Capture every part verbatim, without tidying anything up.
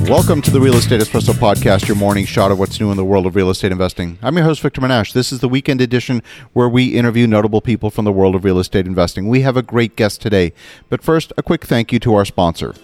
Welcome to the Real Estate Espresso Podcast, your morning shot of what's new in the world of real estate investing. I'm your host, Victor Menashe. This is the weekend edition where we interview notable people from the world of real estate investing. We have a great guest today, but first, a quick thank you to our sponsor.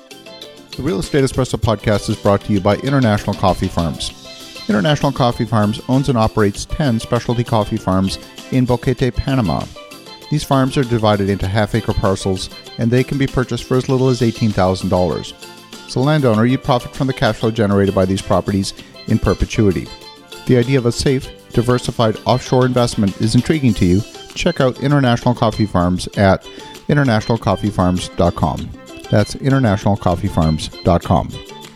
The Real Estate Espresso Podcast is brought to you by International Coffee Farms. International Coffee Farms owns and operates ten specialty coffee farms in Boquete, Panama. These farms are divided into half-acre parcels, and they can be purchased for as little as eighteen thousand dollars. As a landowner, you profit from the cash flow generated by these properties in perpetuity. The idea of a safe, diversified offshore investment is intriguing to you. Check out International Coffee Farms at international coffee farms dot com. That's international coffee farms dot com.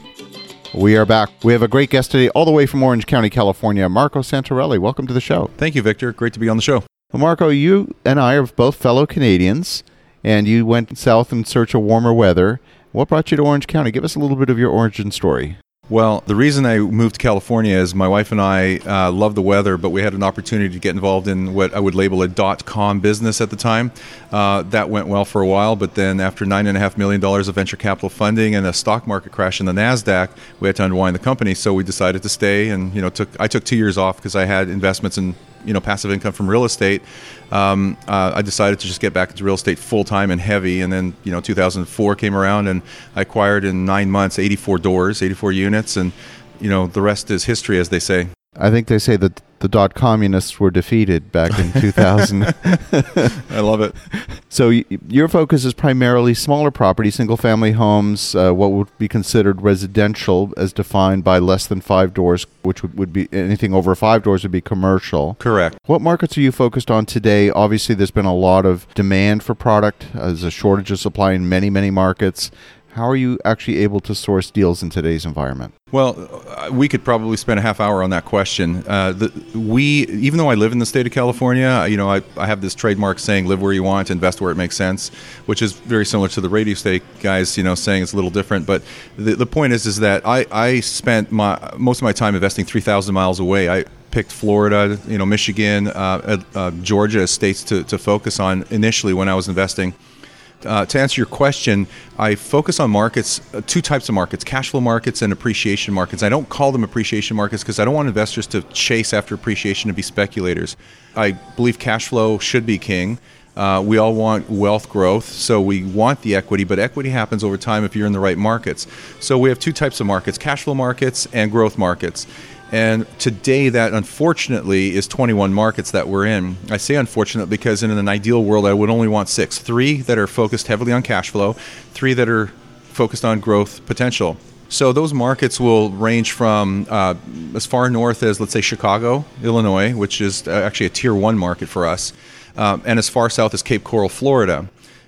We are back. We have a great guest today, all the way from Orange County, California, Marco Santarelli. Welcome to the show. Thank you, Victor. Great to be on the show. Well, Marco, you and I are both fellow Canadians, and you went south in search of warmer weather. What brought you to Orange County? Give us a little bit of your origin story. Well, the reason I moved to California is my wife and I uh, love the weather, but we had an opportunity to get involved in what I would label a dot-com business at the time. Uh, that went well for a while, but then after nine point five million dollars of venture capital funding and a stock market crash in the NASDAQ, we had to unwind the company, so we decided to stay. And you know, took I took two years off because I had investments in you know passive income from real estate. Um, uh, I decided to just get back into real estate full-time and heavy, and then you know two thousand four came around, and I acquired in nine months eighty-four doors, eighty-four units, and you know the rest is history, as they say. I think they say that the dot communists were defeated back in two thousand. I love it. So y- your focus is primarily smaller properties, single-family homes, uh, what would be considered residential as defined by less than five doors, which would, would be anything over five doors would be commercial. Correct. What markets are you focused on today? Obviously, there's been a lot of demand for product. Uh, there's a shortage of supply in many, many markets. How are you actually able to source deals in today's environment? Well, we could probably spend a half hour on that question. Uh, the, we, even though I live in the state of California, you know, I, I have this trademark saying, live where you want, invest where it makes sense, which is very similar to the radio state guys, you know, saying it's a little different. But the, the point is, is that I, I spent my most of my time investing three thousand miles away. I picked Florida, you know, Michigan, uh, uh, Georgia as states to, to focus on initially when I was investing. Uh, to answer your question, I focus on markets, uh, two types of markets, cash flow markets and appreciation markets. I don't call them appreciation markets because I don't want investors to chase after appreciation and be speculators. I believe cash flow should be king. Uh, we all want wealth growth, so we want the equity, but equity happens over time if you're in the right markets. So we have two types of markets, cash flow markets and growth markets. And today that, unfortunately, is twenty-one markets that we're in. I say unfortunate because in an ideal world, I would only want six. Three that are focused heavily on cash flow, three that are focused on growth potential. So those markets will range from uh, as far north as, let's say, Chicago, Illinois, which is actually a tier one market for us, um, and as far south as Cape Coral, Florida.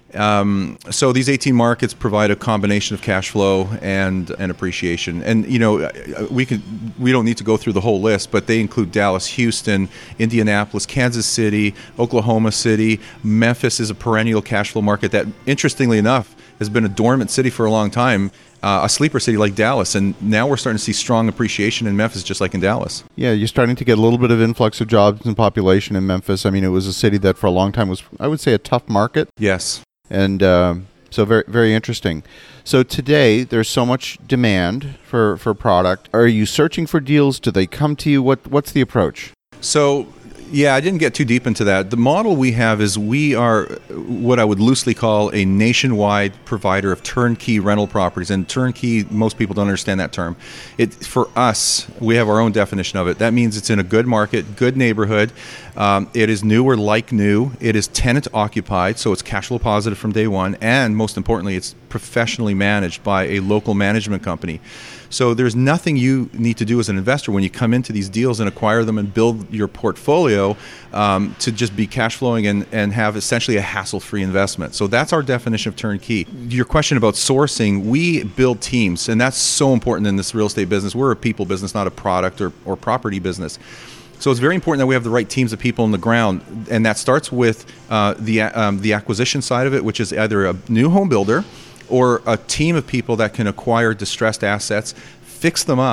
Um, so these eighteen markets provide a combination of cash flow and, and appreciation. And, you know, we could, we don't need to go through the whole list, but they include Dallas, Houston, Indianapolis, Kansas City, Oklahoma City. Memphis is a perennial cash flow market that, interestingly enough, has been a dormant city for a long time, uh, a sleeper city like Dallas. And now we're starting to see strong appreciation in Memphis, just like in Dallas. Yeah, you're starting to get a little bit of influx of jobs and population in Memphis. I mean, it was a city that for a long time was, I would say, a tough market. Yes. And uh, so very, very interesting. So today, there's so much demand for, for product. Are you searching for deals? Do they come to you? What What's the approach? So, yeah, I didn't get too deep into that. The model we have is we are what I would loosely call a nationwide provider of turnkey rental properties. And turnkey, most people don't understand that term. It for us, we have our own definition of it. That means it's in a good market, good neighborhood. Um, it is new or like new. It is tenant occupied, so it's cash flow positive from day one. And most importantly, it's professionally managed by a local management company. So there's nothing you need to do as an investor when you come into these deals and acquire them and build your portfolio um, to just be cash flowing and, and have essentially a hassle-free investment. So that's our definition of turnkey. Your question about sourcing, we build teams, and that's so important in this real estate business. We're a people business, not a product or, or property business. So it's very important that we have the right teams of people on the ground, and that starts with uh, the um, the acquisition side of it, which is either a new home builder or a team of people that can acquire distressed assets, fix them up,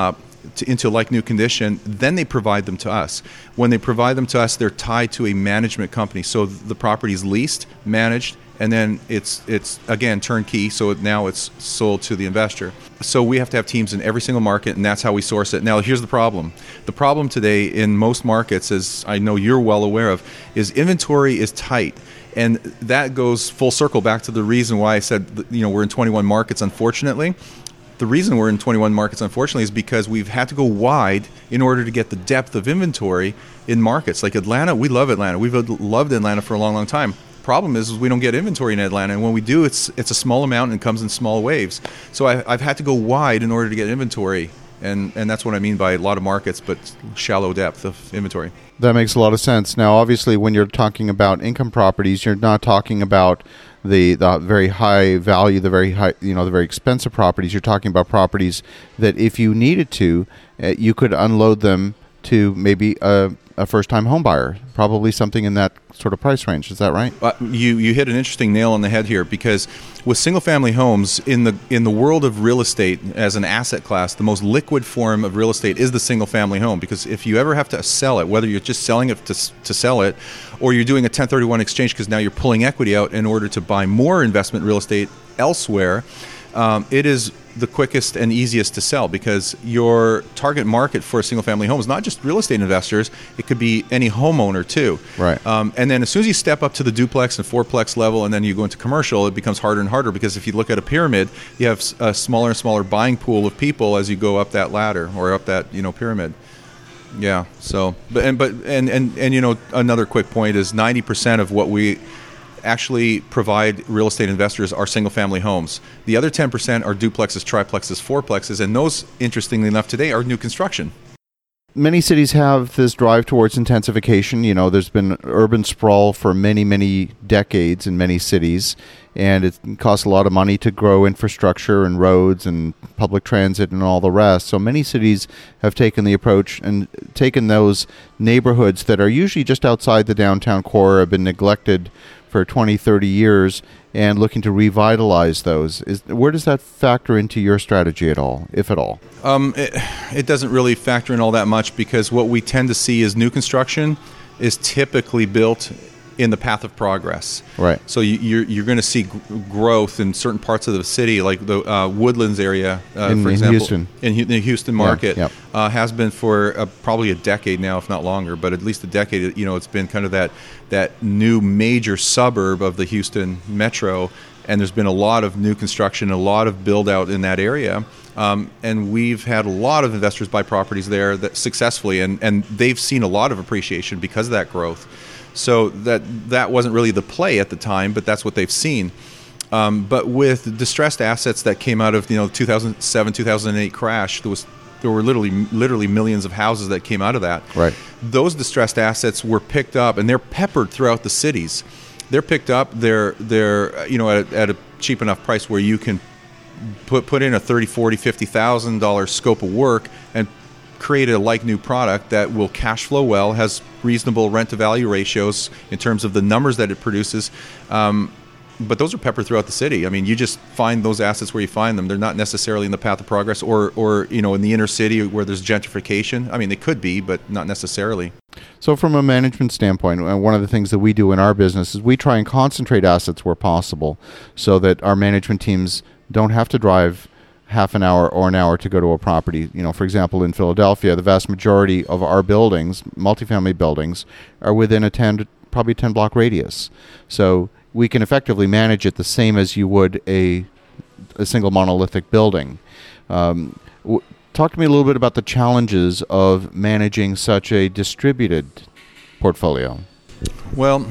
to, into like new condition, then they provide them to us. When they provide them to us, they're tied to a management company. So the property is leased, managed, and then it's it's again turnkey. So now it's sold to the investor. So we have to have teams in every single market, and that's how we source it. Now, here's the problem. The problem today in most markets, as I know you're well aware of, is inventory is tight. And that goes full circle back to the reason why I said, you know, we're in twenty-one markets, unfortunately. The reason we're in twenty-one markets, unfortunately, is because we've had to go wide in order to get the depth of inventory in markets. Like Atlanta, we love Atlanta. We've loved Atlanta for a long, long time. Problem is, is we don't get inventory in Atlanta, and when we do, it's it's a small amount and comes in small waves. So I, I've had to go wide in order to get inventory, and and that's what I mean by a lot of markets, but shallow depth of inventory. That makes a lot of sense. Now, obviously, when you're talking about income properties, you're not talking about the the very high value, the very high, you know, the very expensive properties. You're talking about properties that, if you needed to, uh, you could unload them to maybe a, a first-time home buyer, probably something in that sort of price range. Is that right? Uh, you you hit an interesting nail on the head here, because with single-family homes, in the in the world of real estate as an asset class, the most liquid form of real estate is the single-family home. Because if you ever have to sell it, whether you're just selling it to to sell it, or you're doing a ten thirty-one exchange because now you're pulling equity out in order to buy more investment real estate elsewhere, um, it is the quickest and easiest to sell, because your target market for a single-family home is not just real estate investors; it could be any homeowner too. Right. Um, and then as soon as you step up to the duplex and fourplex level, and then you go into commercial, it becomes harder and harder, because if you look at a pyramid, you have a smaller and smaller buying pool of people as you go up that ladder or up that you know pyramid. Yeah. So, but and but and and and you know another quick point is ninety percent of what we actually provide real estate investors are single-family homes. The other ten percent are duplexes, triplexes, fourplexes, and those, interestingly enough, today are new construction. Many cities have this drive towards intensification. You know, there's been urban sprawl for many, many decades in many cities, and it costs a lot of money to grow infrastructure and roads and public transit and all the rest. So many cities have taken the approach and taken those neighborhoods that are usually just outside the downtown core, have been neglected for twenty, thirty years, and looking to revitalize those. Is, where does that factor into your strategy at all, if at all? Um, it, it doesn't really factor in all that much, because what we tend to see is new construction is typically built in the path of progress. Right. So you, you're you're going to see g- growth in certain parts of the city, like the uh, Woodlands area, uh, in, for in example, Houston. in the Houston market, yeah, yep. uh, has been for uh, probably a decade now, if not longer, but at least a decade. You know, it's been kind of that that new major suburb of the Houston metro, and there's been a lot of new construction, a lot of build out in that area. Um, and we've had a lot of investors buy properties there that successfully, and, and they've seen a lot of appreciation because of that growth. So that that wasn't really the play at the time, but that's what they've seen. Um, but with distressed assets that came out of you know two thousand seven, two thousand eight crash, there was there were literally literally millions of houses that came out of that. Right. Those distressed assets were picked up, and they're peppered throughout the cities. They're picked up. They're they're you know at a, at a cheap enough price where you can put put in a thirty, forty, fifty thousand dollar scope of work and create a like new product that will cash flow well, has reasonable rent to value ratios in terms of the numbers that it produces. Um, but those are peppered throughout the city. I mean, you just find those assets where you find them. They're not necessarily in the path of progress, or, or you know, in the inner city where there's gentrification. I mean, they could be, but not necessarily. So from a management standpoint, one of the things that we do in our business is we try and concentrate assets where possible, so that our management teams don't have to drive half an hour or an hour to go to a property. You know, for example, in Philadelphia, the vast majority of our buildings, multifamily buildings, are within a ten, probably ten block radius. So we can effectively manage it the same as you would a a single monolithic building. Um, w- talk to me a little bit about the challenges of managing such a distributed portfolio. Well,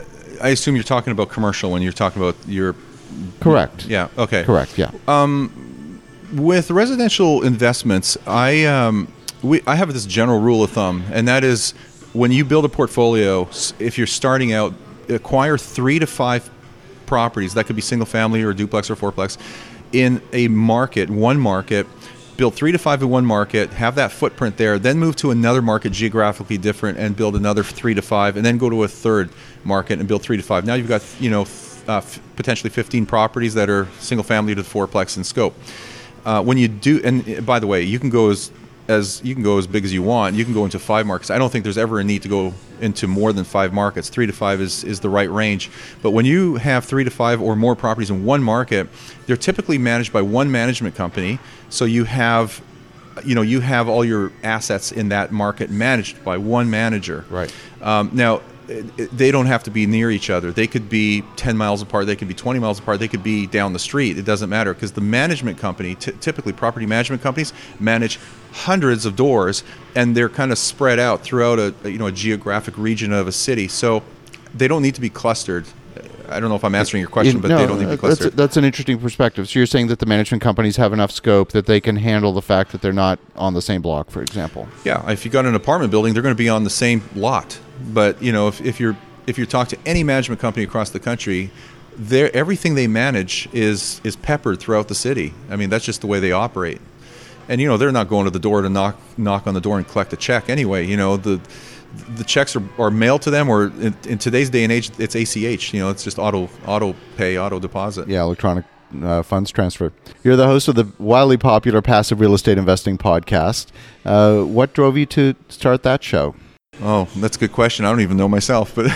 I assume you're talking about commercial when you're talking about your... Correct. Yeah, okay. Correct, yeah. Um, with residential investments, I um, we I have this general rule of thumb, and that is when you build a portfolio, if you're starting out, acquire three to five properties, that could be single family or duplex or fourplex, in a market, one market, build three to five in one market, have that footprint there, then move to another market geographically different and build another three to five, and then go to a third market and build three to five. Now you've got, you know, uh, f- potentially fifteen properties that are single family to fourplex in scope. Uh, when you do, and by the way, you can go as as you can go as big as you want. You can go into five markets. I don't think there's ever a need to go into more than five markets. Three to five is, is the right range. But when you have three to five or more properties in one market, they're typically managed by one management company. So you have, you know, you have all your assets in that market managed by one manager. Right. Um, now, they don't have to be near each other. They could be ten miles apart. They could be twenty miles apart. They could be down the street. It doesn't matter, because the management company, t- typically property management companies, manage hundreds of doors, and they're kind of spread out throughout a you know a geographic region of a city. So they don't need to be clustered. I don't know if I'm answering your question, You- but no, they don't need to be clustered. That's, that's an interesting perspective. So you're saying that the management companies have enough scope that they can handle the fact that they're not on the same block, for example. Yeah, if you got an apartment building, they're going to be on the same lot. But you know, if, if you're if you talk to any management company across the country, they're, everything they manage is is peppered throughout the city. I mean, that's just the way they operate. And you know, they're not going to the door to knock knock on the door and collect a check anyway. You know, the the checks are, are mailed to them, or in, in today's day and age, it's A C H. You know, it's just auto auto pay, auto deposit. Yeah, electronic uh, funds transfer. You're the host of the wildly popular Passive Real Estate Investing podcast. Uh, what drove you to start that show? Oh, that's a good question. I don't even know myself, but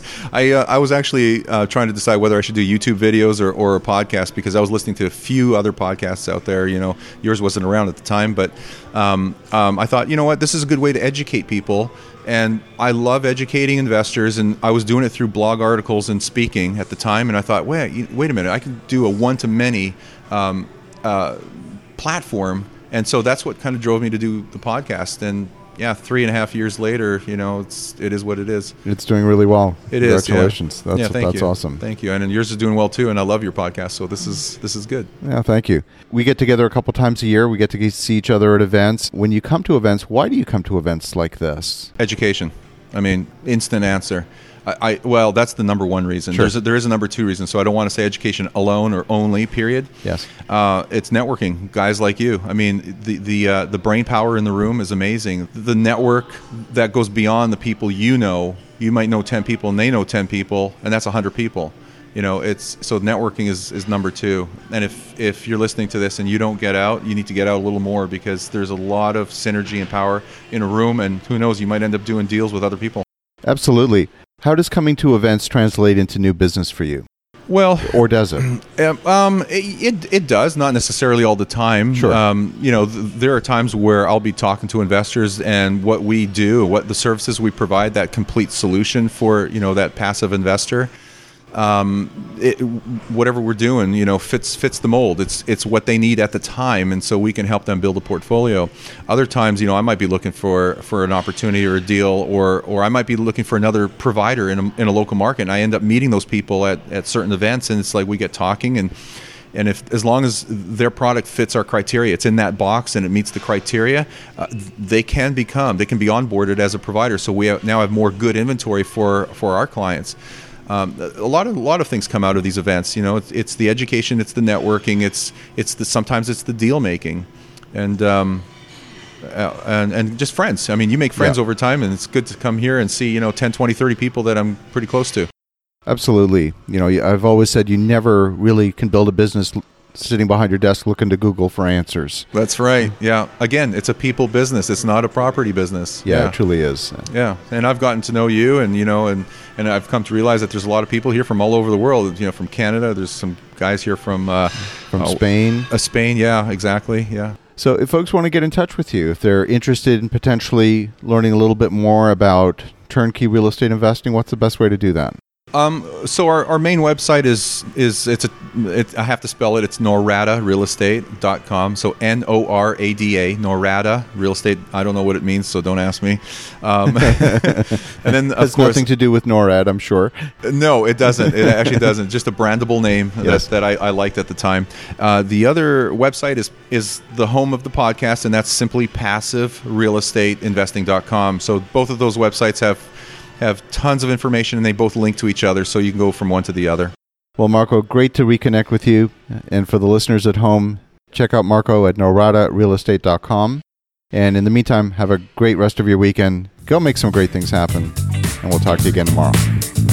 I uh, I was actually uh, trying to decide whether I should do YouTube videos or, or a podcast, because I was listening to a few other podcasts out there. You know, yours wasn't around at the time, but um, um, I thought, you know what, this is a good way to educate people, and I love educating investors, and I was doing it through blog articles and speaking at the time, and I thought, wait, wait a minute, I can do a one-to-many um, uh, platform, and so that's what kind of drove me to do the podcast. And yeah, three and a half years later, you know, it's it is what it is. It's doing really well. It is. Congratulations. Yeah. That's yeah, thank that's you. awesome. Thank you. And, and yours is doing well too, and I love your podcast, so this is this is good. Yeah, thank you. We get together a couple times a year. We get to see each other at events. When you come to events, why do you come to events like this? Education. I mean, instant answer. I, I well, that's the number one reason. Sure. There's a, there is a number two reason. So I don't want to say education alone or only. Period. Yes. Uh, it's networking. Guys like you. I mean, the the uh, the brain power in the room is amazing. The network that goes beyond the people you know. You might know ten people, and they know ten people, and that's a hundred people. You know, it's so networking is, is number two. And if if you're listening to this and you don't get out, you need to get out a little more, because there's a lot of synergy and power in a room, and who knows, you might end up doing deals with other people. Absolutely. How does coming to events translate into new business for you? Well, or does it? Um, it, it it does, not necessarily all the time. Sure. Um, you know, th- there are times where I'll be talking to investors, and what we do, what the services we provide, that complete solution for, you know, that passive investor. Um, it, whatever we're doing, you know, fits fits the mold. It's it's what they need at the time, and so we can help them build a portfolio. Other times, you know, I might be looking for, for an opportunity or a deal, or or I might be looking for another provider in a, in a local market, and I end up meeting those people at, at certain events, and it's like we get talking, and and if as long as their product fits our criteria, it's in that box and it meets the criteria, uh, they can become they can be onboarded as a provider. So we have, now have more good inventory for for our clients. Um, a lot of a lot of things come out of these events. You know, it's, it's the education, it's the networking, it's it's the sometimes it's the deal making, and um, uh, and and just friends. I mean, you make friends Yeah. over time, and it's good to come here and see, you know, ten, twenty, thirty people that I'm pretty close to. Absolutely. You know, I've always said you never really can build a business l- sitting behind your desk looking to Google for answers. That's right. Yeah. Again, it's a people business. It's not a property business. Yeah, Yeah. it truly is. Yeah, and I've gotten to know you, and you know, and, and I've come to realize that there's a lot of people here from all over the world. You know, from Canada. There's some guys here from uh, From uh, Spain. Uh, Spain, yeah, exactly, yeah. So if folks want to get in touch with you, if they're interested in potentially learning a little bit more about turnkey real estate investing, what's the best way to do that? Um, so our, our main website is is it's a it, I have to spell it. It's norada real estate dot com. So N O R A D A, Norada Real Estate. I don't know what it means, so don't ask me. Um, and then of Has course, nothing to do with NORAD, I'm sure. no, it doesn't. It actually doesn't. Just a brandable name Yes. that, that I, I liked at the time. Uh, the other website is is the home of the podcast, and that's simply passive real estate investing dot com. So both of those websites have have tons of information, and they both link to each other, so you can go from one to the other. Well, Marco, great to reconnect with you. And for the listeners at home, check out Marco at norada real estate dot com. And in the meantime, have a great rest of your weekend. Go make some great things happen. And we'll talk to you again tomorrow.